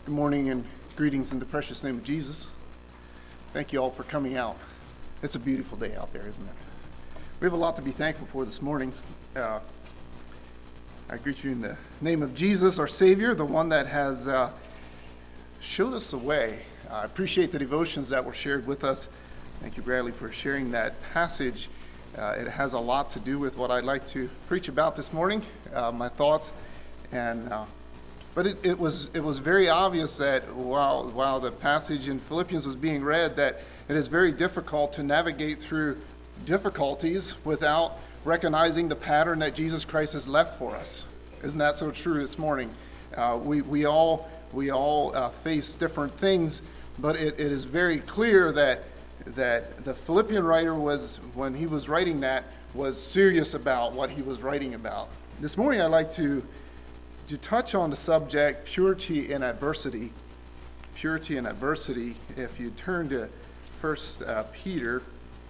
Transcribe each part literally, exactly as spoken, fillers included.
Good morning and greetings in the precious name of Jesus. Thank you all for coming out. It's a beautiful day out there, isn't it? We have a lot to be thankful for this morning. Uh, I greet you in the name of Jesus, our Savior, the one that has uh, showed us the way. I appreciate the devotions that were shared with us. Thank you, Bradley, for sharing that passage. Uh, it has a lot to do with what I'd like to preach about this morning, uh, my thoughts. And uh, but it, it was it was very obvious that while while the passage in Philippians was being read, that it is very difficult to navigate through difficulties without recognizing the pattern that Jesus Christ has left for us. Isn't that so true this morning? Uh, we we all we all uh, face different things, but it, it is very clear that that the Philippian writer was, when he was writing that, was serious about what he was writing about. This morning I'd like to to touch on the subject purity in adversity. Purity in adversity. If you turn to First uh, Peter.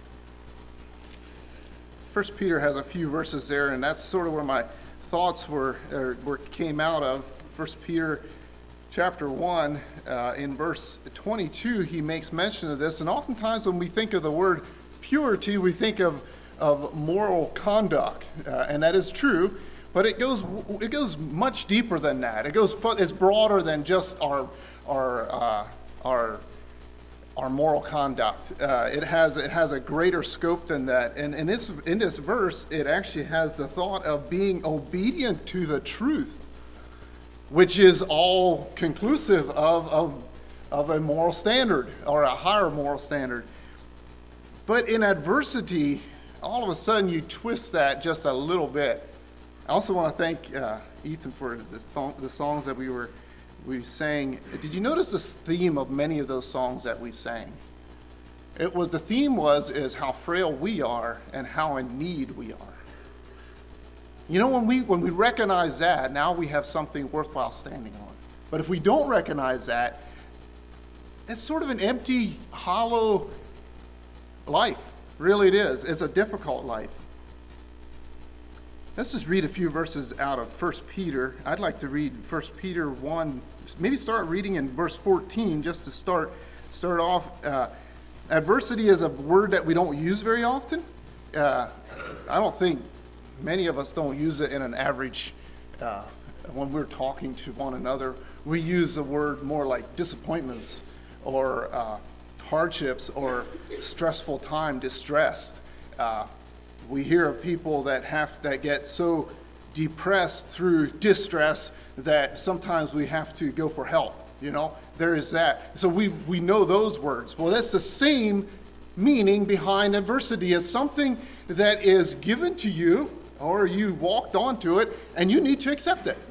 First Peter has a few verses there, and that's sort of where my thoughts were, or, were came out of. First Peter chapter one, uh, in verse twenty-two, he makes mention of this. And oftentimes when we think of the word purity, we think of, of moral conduct, uh, and that is true. But it goes it goes much deeper than that. It goes it's broader than just our our uh, our our moral conduct. Uh, it has it has a greater scope than that. And in this in this verse, it actually has the thought of being obedient to the truth, which is all conclusive of of, of a moral standard or a higher moral standard. But in adversity, all of a sudden you twist that just a little bit. I also want to thank uh, Ethan for the, th- the songs that we were we sang. Did you notice this theme of many of those songs that we sang? It was the theme was is how frail we are and how in need we are. You know, when we when we recognize that, now we have something worthwhile standing on. But if we don't recognize that, it's sort of an empty, hollow life. Really, it is. It's a difficult life. Let's just read a few verses out of First Peter. I'd like to read First Peter one, maybe start reading in verse fourteen just to start start off. Uh, adversity is a word that we don't use very often. Uh, I don't think many of us don't use it in an average, uh, when we're talking to one another. We use the word more like disappointments or uh, hardships or stressful time, distressed. Uh, We hear of people that have that get so depressed through distress that sometimes we have to go for help. You know, there is that. So we, we know those words. Well, that's the same meaning behind adversity, as something that is given to you or you walked onto it and you need to accept it.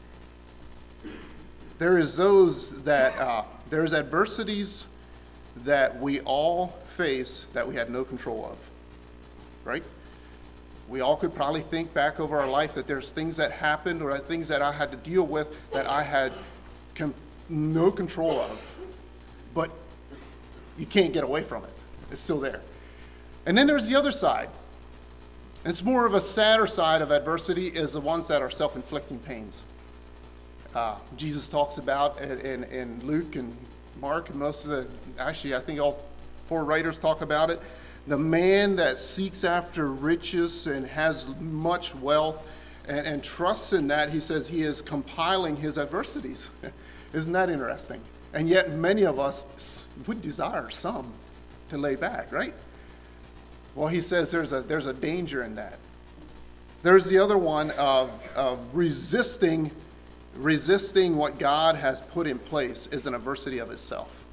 There is those that, uh, there's adversities that we all face that we had no control of, right? We all could probably think back over our life that there's things that happened or things that I had to deal with that I had com- no control of. But you can't get away from it. It's still there. And then there's the other side. It's more of a sadder side of adversity, is the ones that are self-inflicting pains. Uh, Jesus talks about in, in Luke and Mark, and most of the, actually I think all four writers talk about it. The man that seeks after riches and has much wealth and, and trusts in that, he says he is compiling his adversities. Isn't that interesting? And yet many of us would desire some to lay back, right? Well, he says there's a there's a danger in that. There's the other one of, of resisting, resisting what God has put in place is an adversity of itself.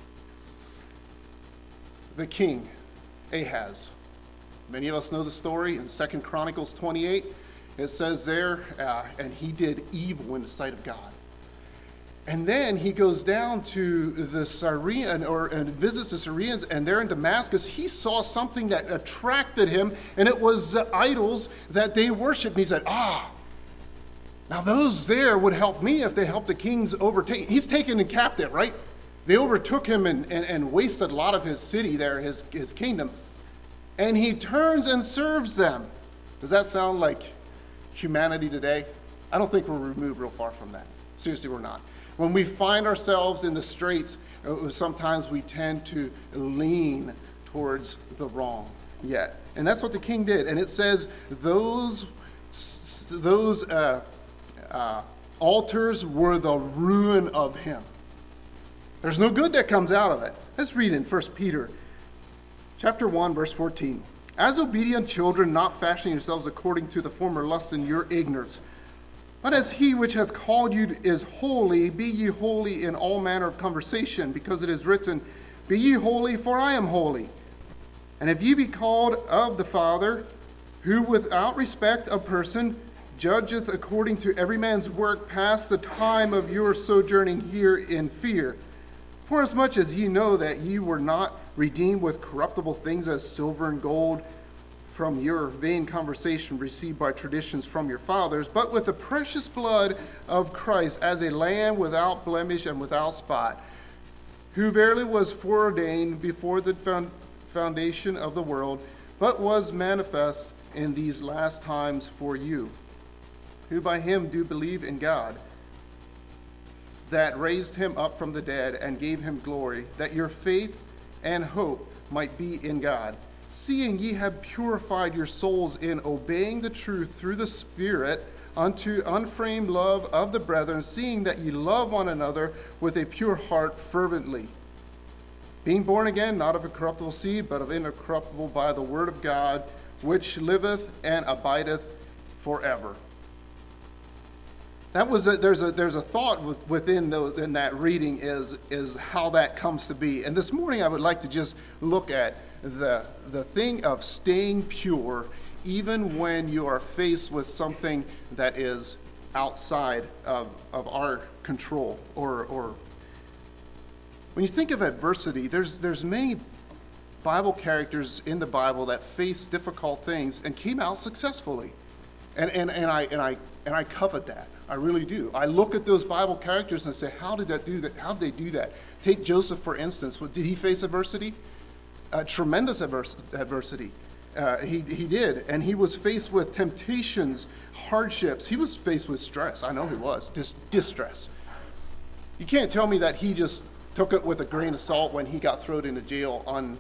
The king, Ahaz. Many of us know the story in Second Chronicles twenty-eight. It says there, uh, and he did evil in the sight of God. And then he goes down to the Syrian, or and visits the Syrians, and there in Damascus, he saw something that attracted him, and it was the idols that they worshiped. And he said, ah, now those there would help me if they helped the kings overtake. He's taken in captive, right? They overtook him and, and, and wasted a lot of his city there, his, his kingdom. And he turns and serves them. Does that sound like humanity today? I don't think we're removed real far from that. Seriously, we're not. When we find ourselves in the straits, sometimes we tend to lean towards the wrong yet. And that's what the king did. And it says those, those uh, uh, altars were the ruin of him. There's no good that comes out of it. Let's read in First Peter chapter one, verse fourteen. As obedient children, not fashioning yourselves according to the former lust in your ignorance, but as he which hath called you is holy, be ye holy in all manner of conversation, because it is written, Be ye holy, for I am holy. And if ye be called of the Father, who without respect of person judgeth according to every man's work, pass the time of your sojourning here in fear. Forasmuch as ye know that ye were not redeemed with corruptible things as silver and gold from your vain conversation received by traditions from your fathers, but with the precious blood of Christ as a lamb without blemish and without spot, who verily was foreordained before the foundation of the world, but was manifest in these last times for you, who by him do believe in God, that raised him up from the dead and gave him glory, that your faith and hope might be in God. Seeing ye have purified your souls in obeying the truth through the Spirit unto unframed love of the brethren, seeing that ye love one another with a pure heart fervently. Being born again, not of a corruptible seed, but of incorruptible by the word of God, which liveth and abideth forever. That was a, there's a there's a thought within the, in that reading is is how that comes to be. And this morning I would like to just look at the the thing of staying pure, even when you are faced with something that is outside of, of our control. Or or when you think of adversity, there's there's many Bible characters in the Bible that faced difficult things and came out successfully. And and, and I and I and I covet that. I really do. I look at those Bible characters and say, how did that do that? How did they do that? Take Joseph, for instance. Did he face adversity? Uh, tremendous advers- adversity. Uh, he, he did. And he was faced with temptations, hardships. He was faced with stress. I know he was. Dis- distress. You can't tell me that he just took it with a grain of salt when he got thrown into jail on...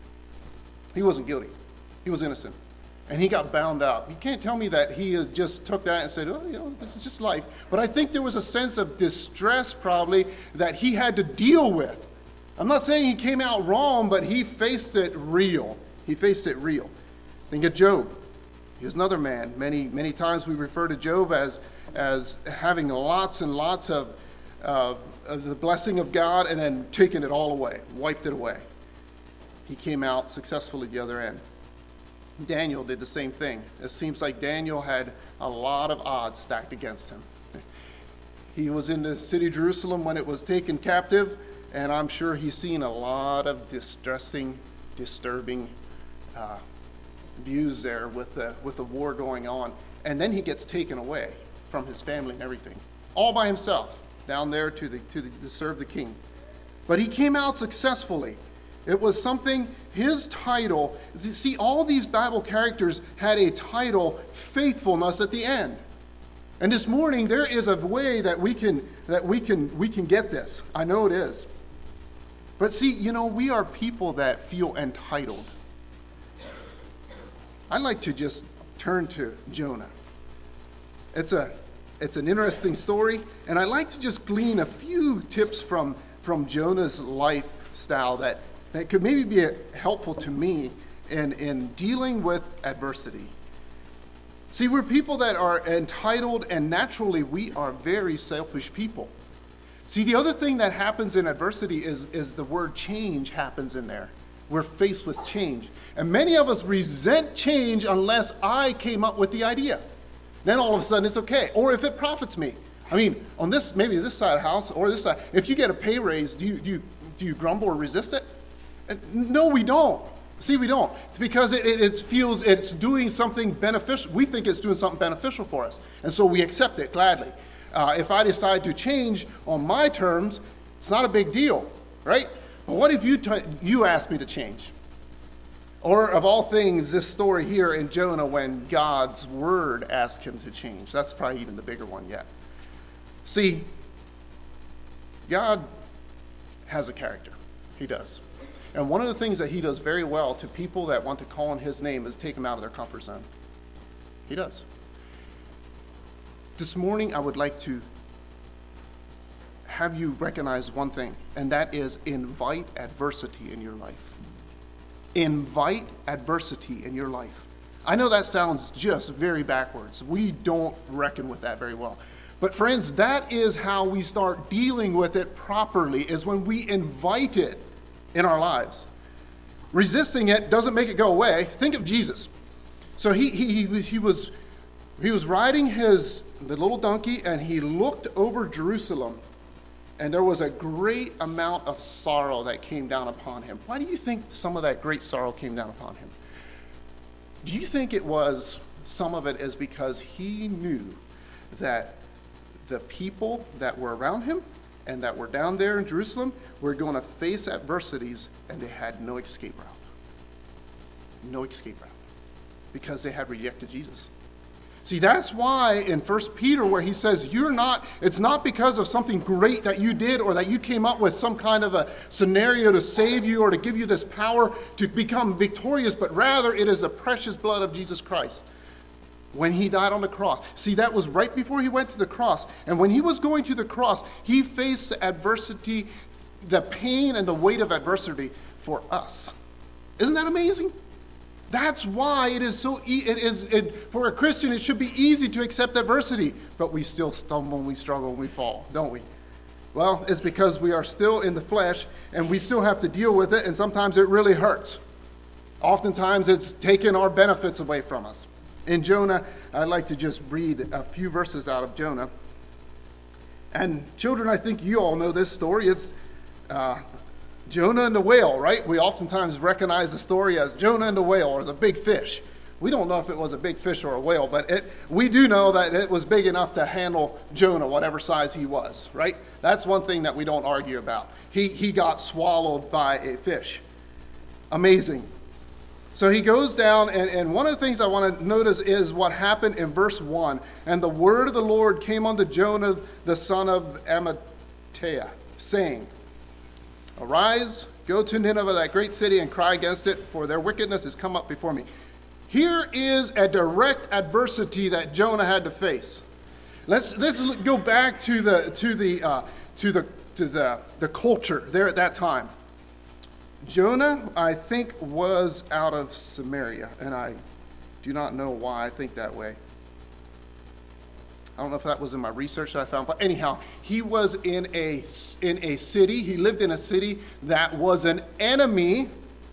He wasn't guilty. He was innocent. And he got bound up. You can't tell me that he just took that and said, oh, you know, this is just life. But I think there was a sense of distress probably that he had to deal with. I'm not saying he came out wrong, but he faced it real. He faced it real. Think of Job. He was another man. Many, many times we refer to Job as, as having lots and lots of, uh, of the blessing of God and then taking it all away, wiped it away. He came out successfully the other end. Daniel did the same thing. It seems like Daniel had a lot of odds stacked against him. He was in the city of Jerusalem when it was taken captive, and I'm sure he's seen a lot of distressing, disturbing uh, views there with the with the war going on. And then he gets taken away from his family and everything, all by himself, down there to the to, the, to serve the king. But he came out successfully. It was something, his title, see, all these Bible characters had a title, faithfulness, at the end. And this morning, there is a way that we can that we can we can get this. I know it is. But see, you know, we are people that feel entitled. I'd like to just turn to Jonah. It's a it's an interesting story, and I'd like to just glean a few tips from, from Jonah's lifestyle that that could maybe be helpful to me in, in dealing with adversity. See, we're people that are entitled, and naturally we are very selfish people. See, the other thing that happens in adversity is, is the word change happens in there. We're faced with change. And many of us resent change unless I came up with the idea. Then all of a sudden it's okay. Or if it profits me. I mean, on this, maybe this side of the house or this side, if you get a pay raise, do you, do you, do you grumble or resist it? No, we don't. See, we don't. It's because it, it, it feels it's doing something beneficial. We think it's doing something beneficial for us. And so we accept it gladly. Uh, if I decide to change on my terms, it's not a big deal, right? But what if you t- you ask me to change? Or of all things, this story here in Jonah when God's word asked him to change. That's probably even the bigger one yet. See, God has a character. He does. And one of the things that he does very well to people that want to call on his name is take them out of their comfort zone. He does. This morning, I would like to have you recognize one thing, and that is invite adversity in your life. Invite adversity in your life. I know that sounds just very backwards. We don't reckon with that very well. But friends, that is how we start dealing with it properly, is when we invite it in our lives. Resisting it doesn't make it go away. Think of Jesus. So he he he was he was, he was riding his the little donkey, and he looked over Jerusalem, and there was a great amount of sorrow that came down upon him. Why do you think some of that great sorrow came down upon him? Do you think it was, some of it is because he knew that the people that were around him and that were down there in Jerusalem were going to face adversities, and they had no escape route. No escape route. Because they had rejected Jesus. See, that's why in First Peter, where he says, you're not, it's not because of something great that you did or that you came up with some kind of a scenario to save you or to give you this power to become victorious, but rather it is the precious blood of Jesus Christ. When he died on the cross. See, that was right before he went to the cross. And when he was going to the cross, he faced the adversity, the pain and the weight of adversity for us. Isn't that amazing? That's why it is so, e- it is, it, for a Christian, it should be easy to accept adversity, but we still stumble and we struggle and we fall, don't we? Well, it's because we are still in the flesh and we still have to deal with it, and sometimes it really hurts. Oftentimes it's taken our benefits away from us. In Jonah, I'd like to just read a few verses out of Jonah. And children, I think you all know this story. It's uh, Jonah and the whale, right? We oftentimes recognize the story as Jonah and the whale, or the big fish. We don't know if it was a big fish or a whale, but it, we do know that it was big enough to handle Jonah, whatever size he was, right? That's one thing that we don't argue about. He, he got swallowed by a fish. Amazing. So he goes down, and, and one of the things I want to notice is what happened in verse one. And the word of the Lord came unto Jonah, the son of Amittai, saying, arise, go to Nineveh, that great city, and cry against it, for their wickedness has come up before me. Here is a direct adversity that Jonah had to face. Let's let's go back to the to the uh, to the to the the culture there at that time. Jonah, I think, was out of Samaria, and I do not know why I think that way. I don't know if that was in my research that I found, but anyhow, he was in a, in a city, he lived in a city that was an enemy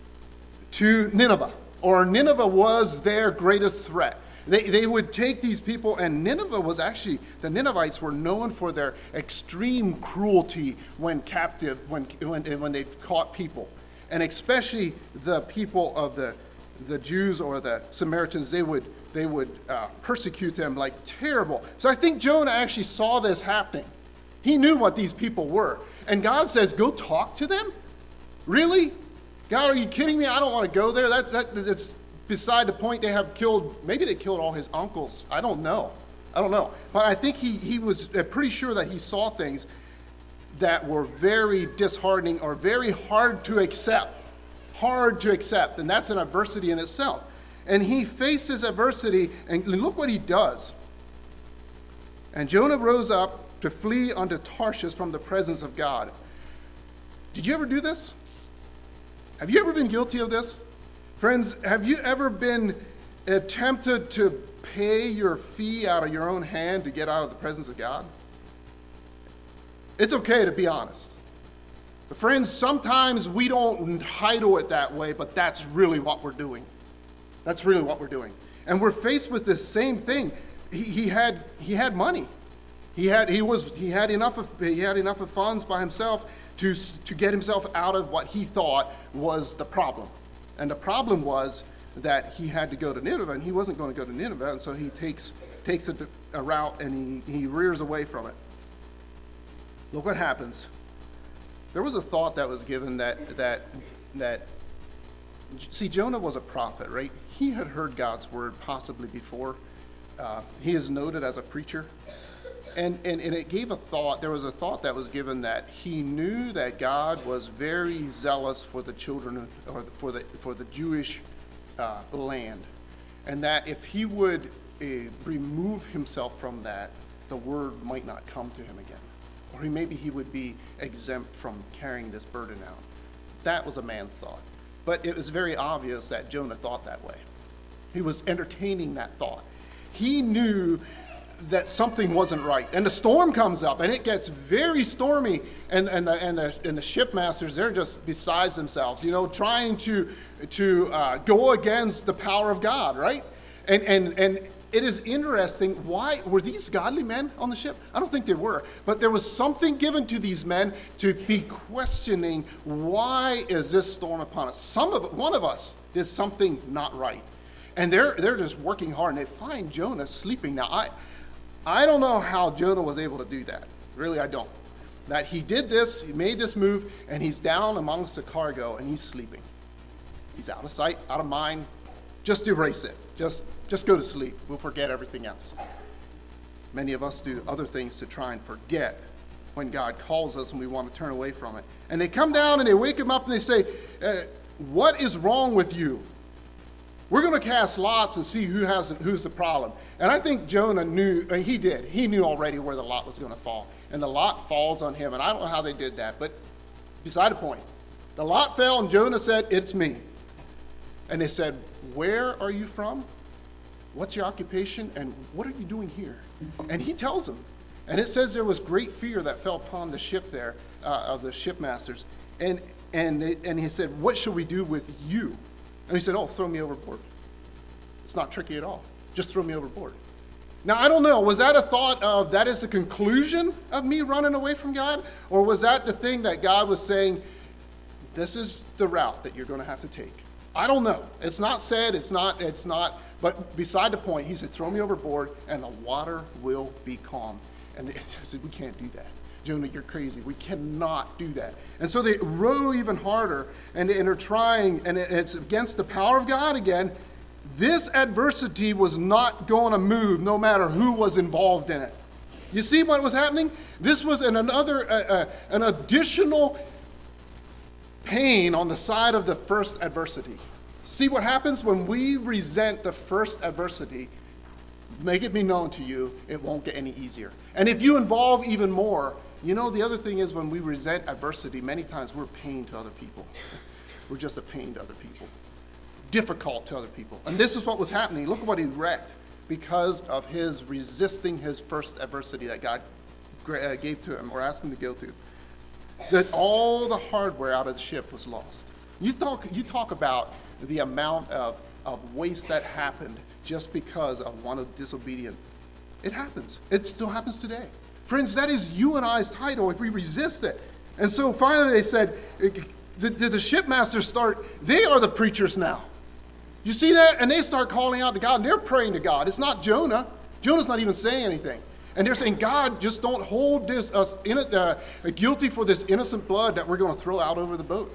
to Nineveh, or Nineveh was their greatest threat. They, they would take these people, and Nineveh was actually, the Ninevites were known for their extreme cruelty when captive, when, when, when they caught people. And especially the people of the, the Jews or the Samaritans, they would they would uh, persecute them like terrible. So I think Jonah actually saw this happening. He knew what these people were. And God says, go talk to them? Really? God, are you kidding me? I don't want to go there. That's, that, that's beside the point. They have killed, maybe they killed all his uncles. I don't know. I don't know. But I think he, he was pretty sure that he saw things that were very disheartening or very hard to accept. Hard to accept. And that's an adversity in itself. And he faces adversity, and look what he does. And Jonah rose up to flee unto Tarshish from the presence of God. Did you ever do this? Have you ever been guilty of this? Friends, have you ever been tempted to pay your fee out of your own hand to get out of the presence of God? It's okay to be honest. But friends, sometimes we don't title it that way, but that's really what we're doing. That's really what we're doing. And we're faced with this same thing. He, he had he had money. He had he was he had enough of he had enough of funds by himself to to get himself out of what he thought was the problem. And the problem was that he had to go to Nineveh, and he wasn't going to go to Nineveh, and so he takes takes a, a route and he, he rears away from it. Look what happens. There was a thought that was given that that that see, Jonah was a prophet, right? He had heard God's word possibly before. Uh, he is noted as a preacher. And, and, and it gave a thought, there was a thought that was given that he knew that God was very zealous for the children, or for the, for the Jewish uh, land. And that if he would uh, remove himself from that, the word might not come to him again. Or he, maybe he would be exempt from carrying this burden out. That was a man's thought. But it was very obvious that Jonah thought that way. He was entertaining that thought. He knew that something wasn't right. And the storm comes up, and it gets very stormy, and, and, the, and, the, and the shipmasters, they're just besides themselves, you know, trying to, to uh, go against the power of God, right? And, and, and it is interesting, why, were these godly men on the ship? I don't think they were, but there was something given to these men to be questioning, why is this storm upon us? Some of, one of us did something not right. And they're, they're just working hard, and they find Jonah sleeping. Now, I... I don't know how Jonah was able to do that. Really, I don't. That he did this, he made this move, and he's down amongst the cargo, and he's sleeping. He's out of sight, out of mind. Just erase it. Just, just go to sleep. We'll forget everything else. Many of us do other things to try and forget when God calls us and we want to turn away from it. And they come down and they wake him up and they say, uh, what is wrong with you? We're going to cast lots and see who has who's the problem. And I think Jonah knew, and he did. He knew already where the lot was going to fall. And the lot falls on him. And I don't know how they did that, but beside the point. The lot fell, and Jonah said, it's me. And they said, where are you from? What's your occupation? And what are you doing here? And he tells them. And it says there was great fear that fell upon the ship there, uh, of the shipmasters. And, and, they, and he said, what shall we do with you? And he said, oh, throw me overboard. It's not tricky at all. Just throw me overboard. Now, I don't know. Was that a thought of that is the conclusion of me running away from God? Or was that the thing that God was saying, this is the route that you're going to have to take? I don't know. It's not said. It's not. It's not. But beside the point, he said, throw me overboard and the water will be calm. And they said, we can't do that. Jonah, you're crazy. We cannot do that. And so they row even harder, and, and are trying, and it's against the power of God again. This adversity was not going to move no matter who was involved in it. You see what was happening? This was an, another, uh, uh, an additional pain on the side of the first adversity. See what happens when we resent the first adversity? Make it be known to you, it won't get any easier. And if you involve even more, you know, the other thing is when we resent adversity, many times we're pain to other people. We're just a pain to other people. Difficult to other people. And this is what was happening. Look at what he wrecked because of his resisting his first adversity that God gave to him or asked him to go through. That all the hardware out of the ship was lost. You talk, you talk about the amount of, of waste that happened just because of one of disobedient. It happens. It still happens today. Friends, that is you and I's title if we resist it. And so finally they said, the, the, the shipmasters start, they are the preachers now. You see that? And they start calling out to God, and they're praying to God. It's not Jonah. Jonah's not even saying anything. And they're saying, God, just don't hold this us in it, uh, guilty for this innocent blood that we're going to throw out over the boat.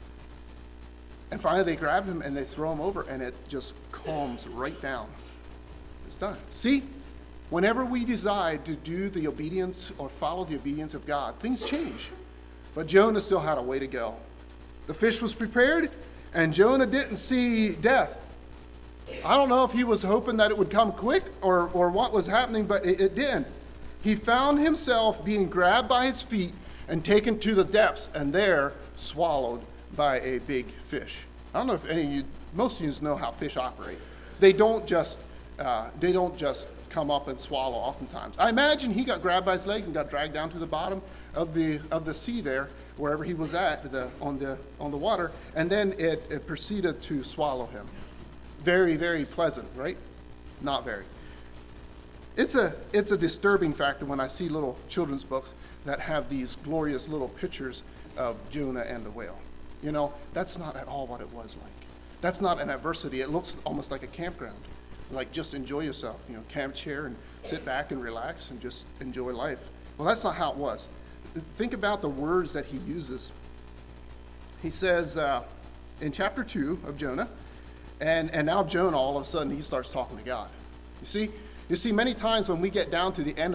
And finally they grab him and they throw him over, and it just calms right down. It's done. See? Whenever we decide to do the obedience or follow the obedience of God, things change. But Jonah still had a way to go. The fish was prepared, and Jonah didn't see death. I don't know if he was hoping that it would come quick or, or what was happening, but it, it didn't. He found himself being grabbed by his feet and taken to the depths, and there swallowed by a big fish. I don't know if any of you, most of you know how fish operate. They don't just, uh, they don't just come up and swallow oftentimes. I imagine he got grabbed by his legs and got dragged down to the bottom of the of the sea there, wherever he was at the, on the on the water, and then it, it proceeded to swallow him. Very, very pleasant, right? Not very. It's a it's a disturbing factor when I see little children's books that have these glorious little pictures of Jonah and the whale. You know, that's not at all what it was like. That's not an adversity. It looks almost like a campground. Like, just enjoy yourself, you know, camp chair and sit back and relax and just enjoy life. Well, that's not how it was. Think about the words that he uses. He says uh, in chapter two of Jonah, and, and now Jonah, all of a sudden, he starts talking to God. You see, you see, many times when we get down to the end of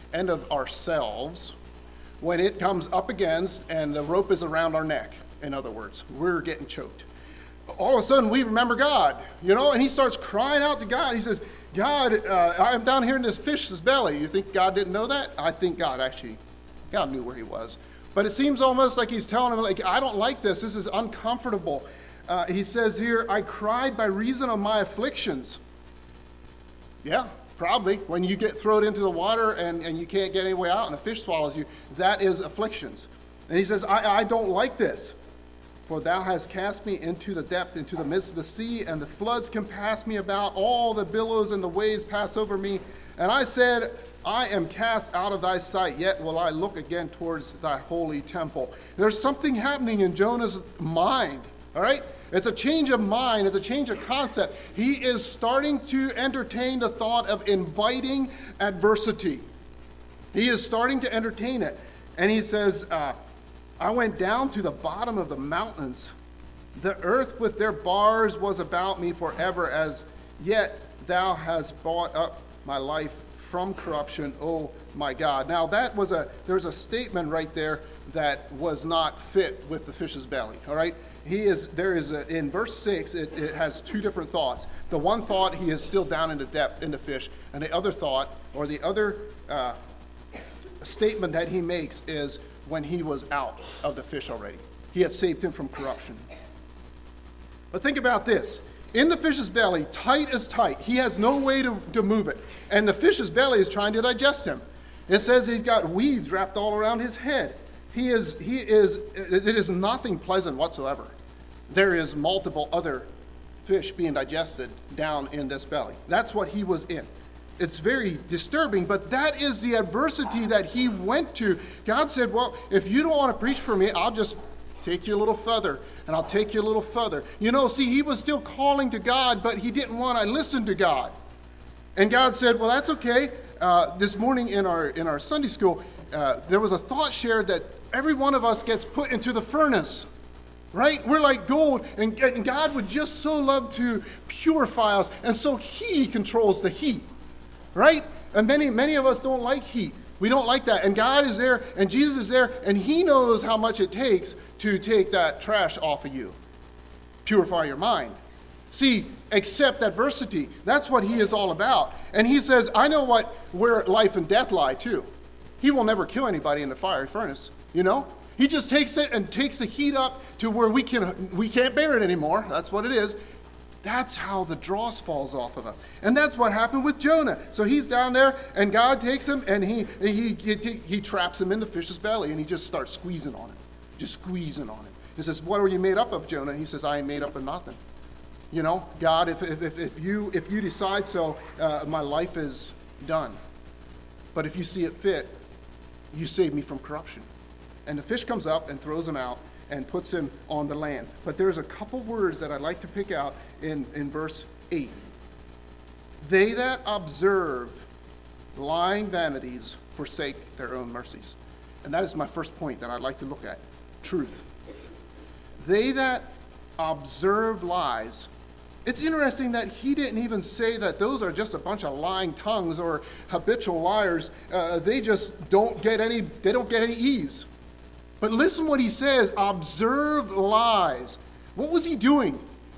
and of ourselves when it comes up against and the rope is around our neck. In other words, we're getting choked. All of a sudden, we remember God, you know, and he starts crying out to God. He says, God, uh, I'm down here in this fish's belly. You think God didn't know that? I think God actually, God knew where he was. But it seems almost like he's telling him, like, I don't like this. This is uncomfortable. Uh, he says here, I cried by reason of my afflictions. Yeah, probably. When you get thrown into the water and, and you can't get any way out and a fish swallows you, that is afflictions. And he says, I, I don't like this. For thou hast cast me into the depth, into the midst of the sea, and the floods compass me about. All the billows and the waves pass over me. And I said, I am cast out of thy sight, yet will I look again towards thy holy temple. There's something happening in Jonah's mind, all right? It's a change of mind. It's a change of concept. He is starting to entertain the thought of inviting adversity. He is starting to entertain it. And he says, uh, I went down to the bottom of the mountains. The earth with their bars was about me forever, as yet thou hast bought up my life from corruption, oh my God. Now that was a, there's a statement right there that was not fit with the fish's belly, all right? He is, there is a, in verse six, it, it has two different thoughts. The one thought, he is still down in the depth in the fish, and the other thought, or the other uh, statement that he makes is, when he was out of the fish already. He had saved him from corruption. But think about this. In the fish's belly, tight as tight. He has no way to, to move it. And the fish's belly is trying to digest him. It says he's got weeds wrapped all around his head. He is, he is, it is nothing pleasant whatsoever. There is multiple other fish being digested down in this belly. That's what he was in. It's very disturbing, but that is the adversity that he went to. God said, well, if you don't want to preach for me, I'll just take you a little further, and I'll take you a little further. You know, see, he was still calling to God, but he didn't want to listen to God. And God said, well, that's okay. Uh, this morning in our in our Sunday school, uh, there was a thought shared that every one of us gets put into the furnace. Right? We're like gold, and, and God would just so love to purify us, and so he controls the heat. Right? And many, many of us don't like heat. We don't like that. And God is there, and Jesus is there, and he knows how much it takes to take that trash off of you. Purify your mind. See, accept adversity. That's what he is all about. And he says, I know what where life and death lie too. He will never kill anybody in the fiery furnace, you know? He just takes it and takes the heat up to where we can we can't bear it anymore. That's what it is. That's how the dross falls off of us. And that's what happened with Jonah. So he's down there, and God takes him, and he he he, he traps him in the fish's belly, and he just starts squeezing on him. Just squeezing on him. He says, what are you made up of, Jonah? He says, I ain't made up of nothing. You know, God, if if, if you if you decide so, uh, my life is done. But if you see it fit, you save me from corruption. And the fish comes up and throws him out and puts him on the land. But there's a couple words that I'd like to pick out in, in verse eight. They that observe lying vanities forsake their own mercies. And that is my first point that I'd like to look at. Truth. They that observe lies. It's interesting that he didn't even say that those are just a bunch of lying tongues or habitual liars. Uh, they just don't get any, they don't get any ease. But listen what he says, observe lies. What was he doing?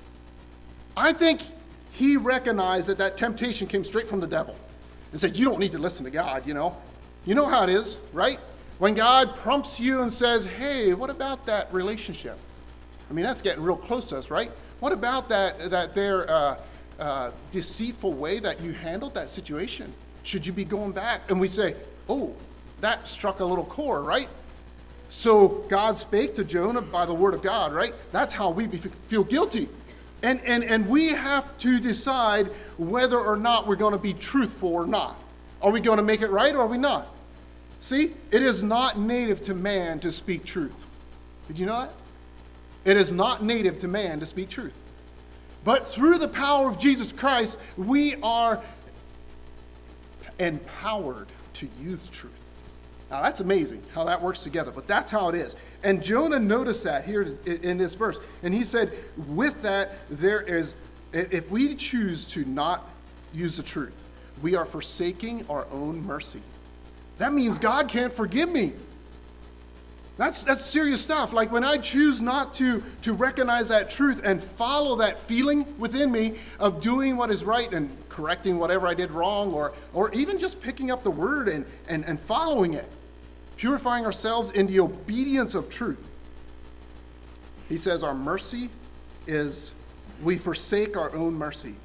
I think he recognized that that temptation came straight from the devil and said, you don't need to listen to God, you know. You know how it is, right? When God prompts you and says, hey, what about that relationship? I mean, that's getting real close to us, right? What about that, that their uh, uh, deceitful way that you handled that situation? Should you be going back? And we say, oh, that struck a little chord, right? So God spake to Jonah by the word of God, right? That's how we be, feel guilty. And, and, and we have to decide whether or not we're going to be truthful or not. Are we going to make it right or are we not? See, it is not native to man to speak truth. Did you know that? It is not native to man to speak truth. But through the power of Jesus Christ, we are empowered to use truth. Now, that's amazing how that works together, but that's how it is. And Jonah noticed that here in this verse. And he said, with that, there is, if we choose to not use the truth, we are forsaking our own mercy. That means God can't forgive me. That's that's serious stuff. Like when I choose not to, to recognize that truth and follow that feeling within me of doing what is right and correcting whatever I did wrong, or or even just picking up the word and, and, and following it, purifying ourselves in the obedience of truth. He says our mercy is we forsake our own mercy.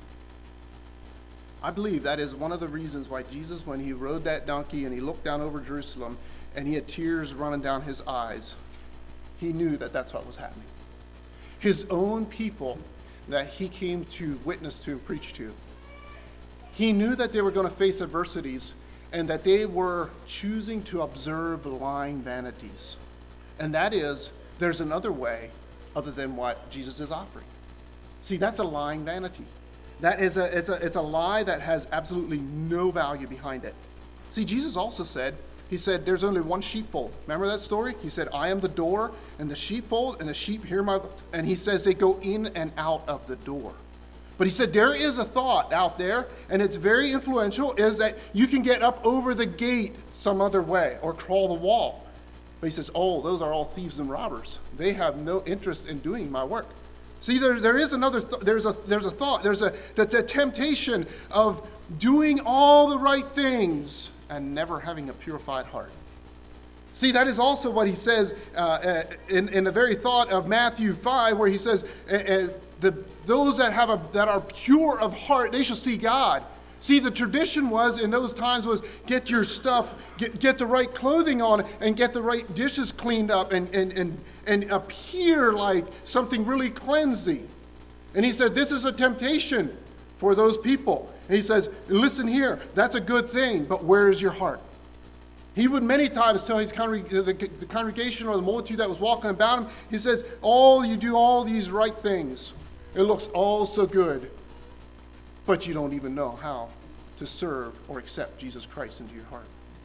I believe that is one of the reasons why Jesus, when he rode that donkey and he looked down over Jerusalem and he had tears running down his eyes, he knew that that's what was happening. His own people that he came to witness to, preach to, he knew that they were going to face adversities and that they were choosing to observe lying vanities. And that is, there's another way other than what Jesus is offering. See, that's a lying vanity. That is a, it's a, it's a lie that has absolutely no value behind it. See, Jesus also said, he said, there's only one sheepfold. Remember that story? He said, I am the door and the sheepfold, and the sheep hear my, and he says they go in and out of the door. But he said, there is a thought out there, and it's very influential, is that you can get up over the gate some other way or crawl the wall. But he says, oh, those are all thieves and robbers. They have no interest in doing my work. See, there, there is another, th- there's a there's a thought, there's a, that's a temptation of doing all the right things and never having a purified heart. See, that is also what he says uh, uh, in, in the very thought of Matthew five, where he says, uh, uh, the, those that have a, that are pure of heart, they shall see God. See, the tradition was in those times was get your stuff, get, get the right clothing on, and get the right dishes cleaned up, and, and, and, and appear like something really cleansing. And he said, this is a temptation for those people. And he says, listen here, that's a good thing, but where is your heart? He would many times tell his congreg- the, the congregation or the multitude that was walking about him, he says, all you do all these right things. It looks all so good, but you don't even know how to serve or accept Jesus Christ into your heart.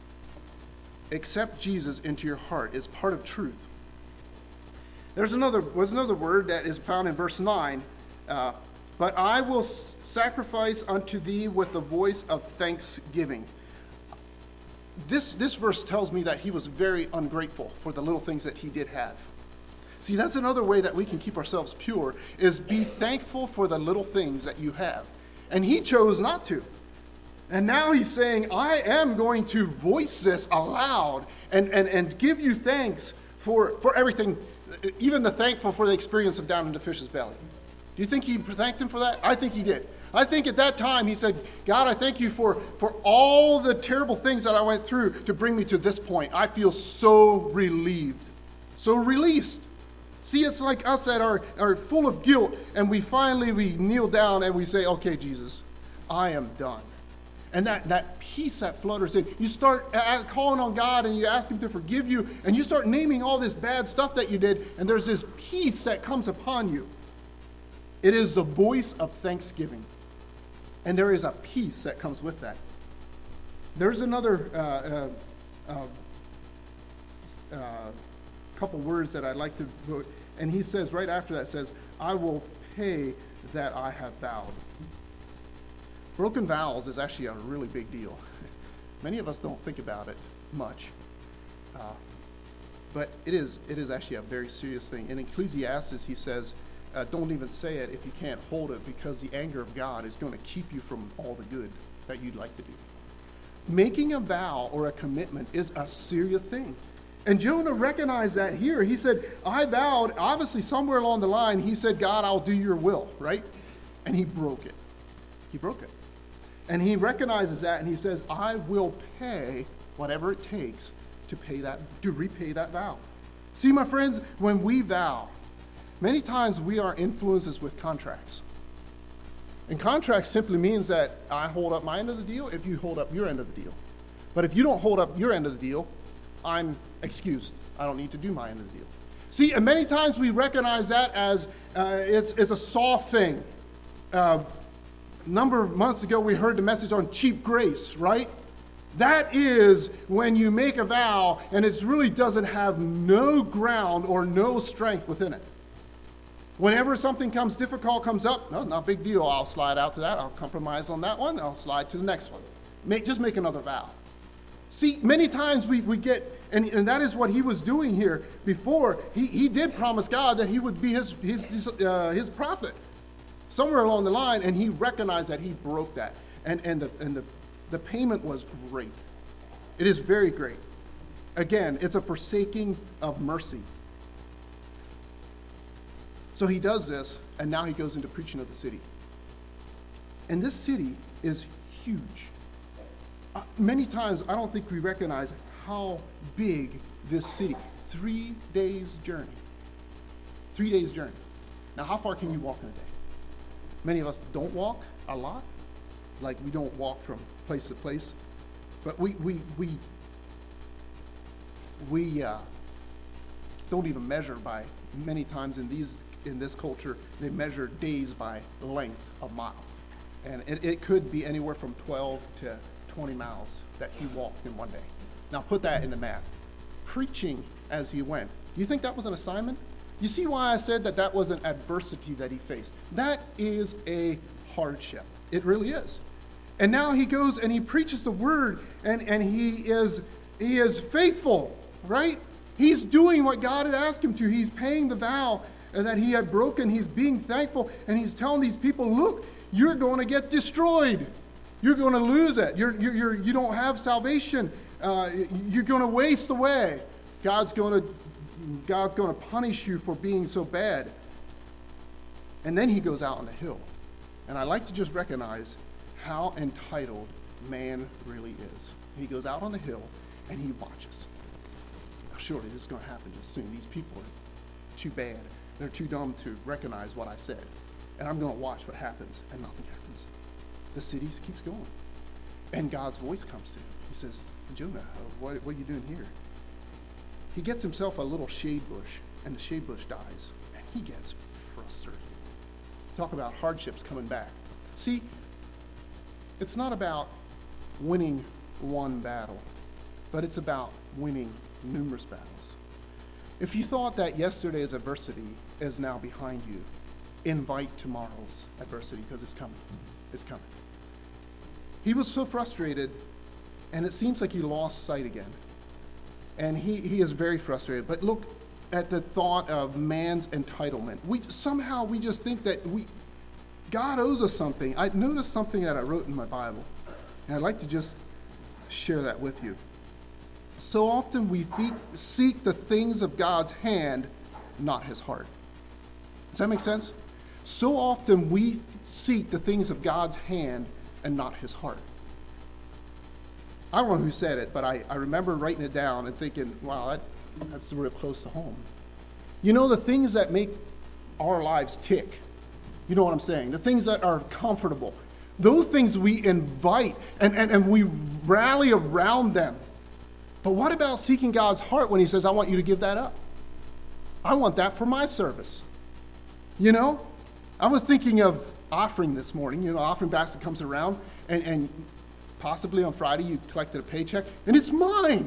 Accept Jesus into your heart is part of truth. There's another, there's another word that is found in verse nine. Uh, but I will s- sacrifice unto thee with the voice of thanksgiving. This, this verse tells me that he was very ungrateful for the little things that he did have. See, that's another way that we can keep ourselves pure, is be thankful for the little things that you have. And he chose not to. And now he's saying, I am going to voice this aloud and, and, and give you thanks for, for everything, even the thankful for the experience of down in the fish's belly. Do you think he thanked him for that? I think he did. I think at that time he said, God, I thank you for, for all the terrible things that I went through to bring me to this point. I feel so relieved, so released. See, it's like us that are, are full of guilt, and we finally, we kneel down and we say, okay, Jesus, I am done. And that, that peace that flutters in, you start calling on God and you ask him to forgive you, and you start naming all this bad stuff that you did, and there's this peace that comes upon you. It is the voice of thanksgiving. And there is a peace that comes with that. There's another uh, uh, uh, uh, couple words that I'd like to vote. And he says, right after that, says, I will pay that I have vowed. Broken vows is actually a really big deal. Many of us don't think about it much. Uh, but it is, it is actually a very serious thing. In Ecclesiastes, he says, Uh, don't even say it if you can't hold it, because the anger of God is going to keep you from all the good that you'd like to do. Making a vow or a commitment is a serious thing. And Jonah recognized that here. He said, I vowed, obviously somewhere along the line, he said, God, I'll do your will, right? And he broke it. He broke it. And he recognizes that, and he says, I will pay whatever it takes to pay that, to repay that vow. See, my friends, when we vow, many times we are influences with contracts. And contracts simply means that I hold up my end of the deal if you hold up your end of the deal. But if you don't hold up your end of the deal, I'm excused. I don't need to do my end of the deal. See, and many times we recognize that as uh, it's, it's a soft thing. Uh, a number of months ago, we heard the message on cheap grace, right? That is when you make a vow and it really doesn't have no ground or no strength within it. Whenever something comes difficult, comes up, no, not a big deal. I'll slide out to that. I'll compromise on that one. I'll slide to the next one. Make, just make another vow. See, many times we, we get, and, and that is what he was doing here before. He, he did promise God that he would be his, his, his, uh, his prophet somewhere along the line, and he recognized that he broke that. And, and, the, and the, the payment was great. It is very great. Again, it's a forsaking of mercy. So he does this, and now he goes into preaching of the city. And this city is huge. Uh, many times, I don't think we recognize how big this city. Three days journey. Three days journey. Now, how far can you walk in a day? Many of us don't walk a lot. Like, we don't walk from place to place. But we we we we uh, don't even measure by, many times in these in this culture, they measure days by length of mile. And it, it could be anywhere from twelve to twenty miles that he walked in one day. Now put that into math. Preaching as he went. Do you think that was an assignment? You see why I said that that was an adversity that he faced? That is a hardship. It really is. And now he goes and he preaches the word, and, and he is he is faithful, right? He's doing what God had asked him to. He's paying the vow that he had broken. He's being thankful, and he's telling these people, look, you're going to get destroyed. You're going to lose it. You're, you're, you're, you don't have salvation. Uh, you're going to waste away. God's going to God's going to punish you for being so bad. And then he goes out on the hill. And I like to just recognize how entitled man really is. He goes out on the hill and he watches. Now, surely this is going to happen just soon. These people are too bad. They're too dumb to recognize what I said. And I'm going to watch what happens, and nothing happens. The city keeps going. And God's voice comes to him. He says, Jonah, what, what are you doing here? He gets himself a little shade bush, and the shade bush dies, and he gets frustrated. Talk about hardships coming back. See, it's not about winning one battle, but it's about winning numerous battles. If you thought that yesterday's adversity is now behind you, invite tomorrow's adversity, because it's coming. It's coming. He was so frustrated, and it seems like he lost sight again. And he, he is very frustrated. But look at the thought of man's entitlement. We somehow we just think that we God owes us something. I noticed something that I wrote in my Bible, and I'd like to just share that with you. So often we think, seek the things of God's hand, not his heart. Does that make sense? So often we seek the things of God's hand and not his heart. I don't know who said it, but I, I remember writing it down and thinking, wow, that, that's real close to home. You know, the things that make our lives tick, you know what I'm saying? The things that are comfortable, those things we invite and, and, and we rally around them. But what about seeking God's heart when he says, I want you to give that up? I want that for my service. You know, I was thinking of offering this morning. You know, offering basket comes around, and, and possibly on Friday you collected a paycheck, and it's mine.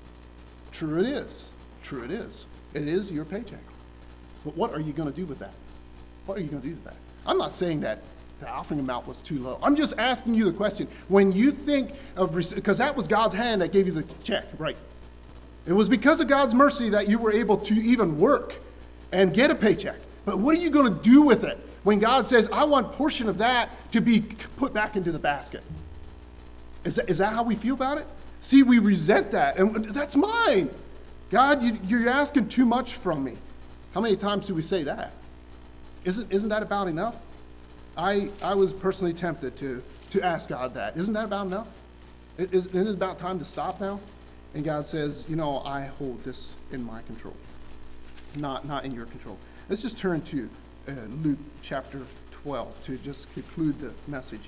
True it is. True it is. It is your paycheck. But what are you going to do with that? What are you going to do with that? I'm not saying that the offering amount was too low. I'm just asking you the question. When you think of, because that was God's hand that gave you the check, right? It was because of God's mercy that you were able to even work and get a paycheck. But what are you going to do with it when God says, I want a portion of that to be put back into the basket? Is that, is that how we feel about it? See, we resent that, and that's mine. God, you, you're asking too much from me. How many times do we say that? Isn't, isn't that about enough? I, I was personally tempted to, to ask God that. Isn't that about enough? It, is, isn't it about time to stop now? And God says, you know, I hold this in my control, not, not in your control. Let's just turn to uh, Luke chapter twelve to just conclude the message.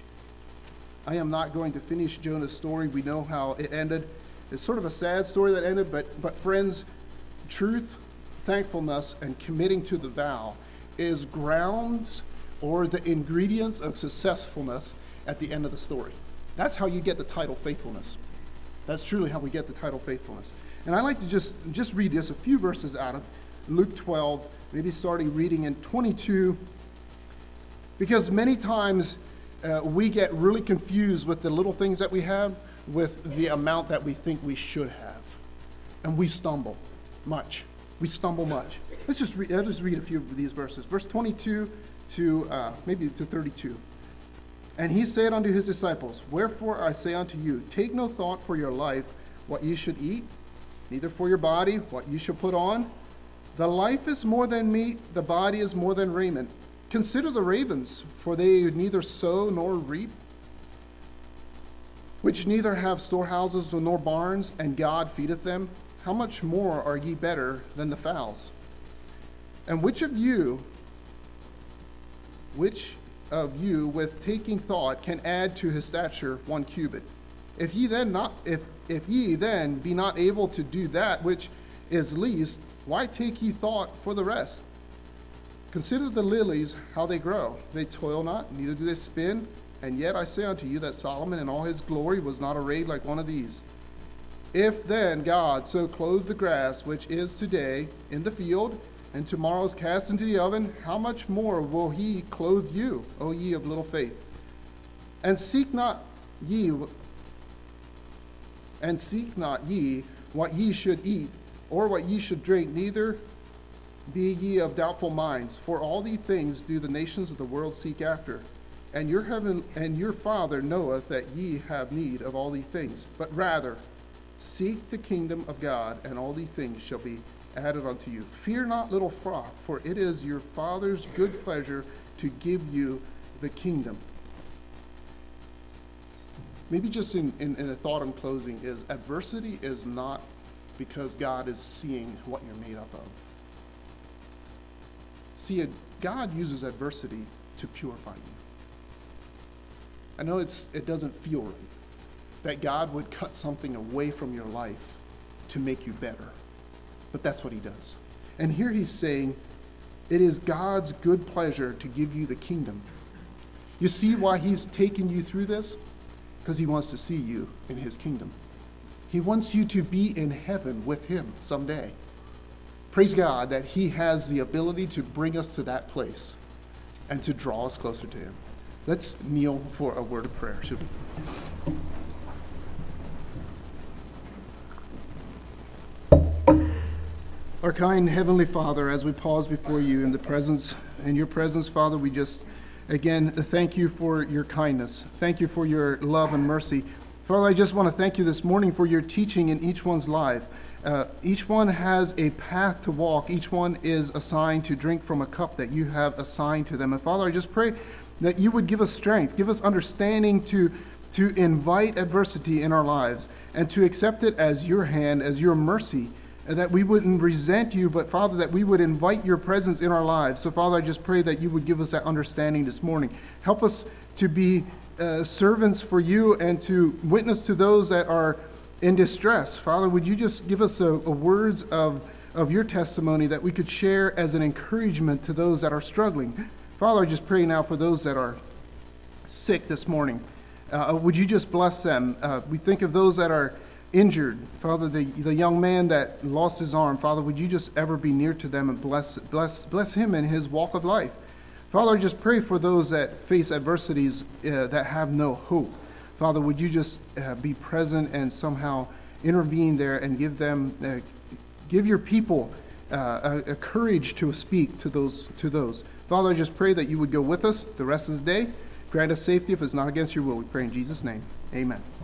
I am not going to finish Jonah's story. We know how it ended. It's sort of a sad story that ended, but, but friends, truth, thankfulness, and committing to the vow is grounds or the ingredients of successfulness at the end of the story. That's how you get the title faithfulness. That's truly how we get the title faithfulness. And I like to just, just read just a few verses out of Luke twelve, maybe starting reading in twenty-two, because many times uh, we get really confused with the little things that we have. with the amount that we think we should have. And we stumble much. We stumble much. Let's just read, let's just read a few of these verses. Verse twenty-two to uh, maybe to thirty-two. And he said unto his disciples, Wherefore I say unto you, take no thought for your life, what ye should eat, neither for your body, what ye shall put on. The life is more than meat, the body is more than raiment. Consider the ravens, for they neither sow nor reap, which neither have storehouses nor barns, and God feedeth them. How much more are ye better than the fowls? And which of you, which of you with taking thought can add to his stature one cubit? If ye then not if if ye then be not able to do that which is least, why take ye thought for the rest? Consider the lilies, how they grow. They toil not, neither do they spin. And yet I say unto you that Solomon in all his glory was not arrayed like one of these. If then God so clothe the grass, which is today in the field, and tomorrow is cast into the oven, how much more will he clothe you, O ye of little faith? And seek not ye, and seek not ye what ye should eat, or what ye should drink, neither be ye of doubtful minds. For all these things do the nations of the world seek after. And your heaven and your Father knoweth that ye have need of all these things. But rather, seek the kingdom of God, and all these things shall be added unto you. Fear not, little flock, for it is your Father's good pleasure to give you the kingdom. Maybe just in, in, in a thought in closing is, adversity is not because God is seeing what you're made up of. See, it, God uses adversity to purify you. I know it's it doesn't feel right that God would cut something away from your life to make you better, but that's what he does. And here he's saying, it is God's good pleasure to give you the kingdom. You see why he's taken you through this? Because he wants to see you in his kingdom. He wants you to be in heaven with him someday. Praise God that he has the ability to bring us to that place and to draw us closer to him. Let's kneel for a word of prayer, should we? Our kind Heavenly Father, as we pause before you in the presence, in your presence, Father, we just, again, thank you for your kindness. Thank you for your love and mercy. Father, I just want to thank you this morning for your teaching in each one's life. Uh, each one has a path to walk. Each one is assigned to drink from a cup that you have assigned to them. And Father, I just pray that you would give us strength, give us understanding to, to invite adversity in our lives and to accept it as your hand, as your mercy, and that we wouldn't resent you, but Father, that we would invite your presence in our lives. So Father, I just pray that you would give us that understanding this morning. Help us to be uh, servants for you and to witness to those that are in distress. Father, would you just give us a, a words of, of your testimony that we could share as an encouragement to those that are struggling. Father, I just pray now for those that are sick this morning. Uh, would you just bless them? Uh, we think of those that are injured. Father, the, the young man that lost his arm, Father, would you just ever be near to them and bless, bless, bless him in his walk of life? Father, I just pray for those that face adversities uh, that have no hope. Father, would you just uh, be present and somehow intervene there and give them, uh, give your people uh, a, a courage to speak to those, to those. Father, I just pray that you would go with us the rest of the day. Grant us safety if it's not against your will. We pray in Jesus' name. Amen.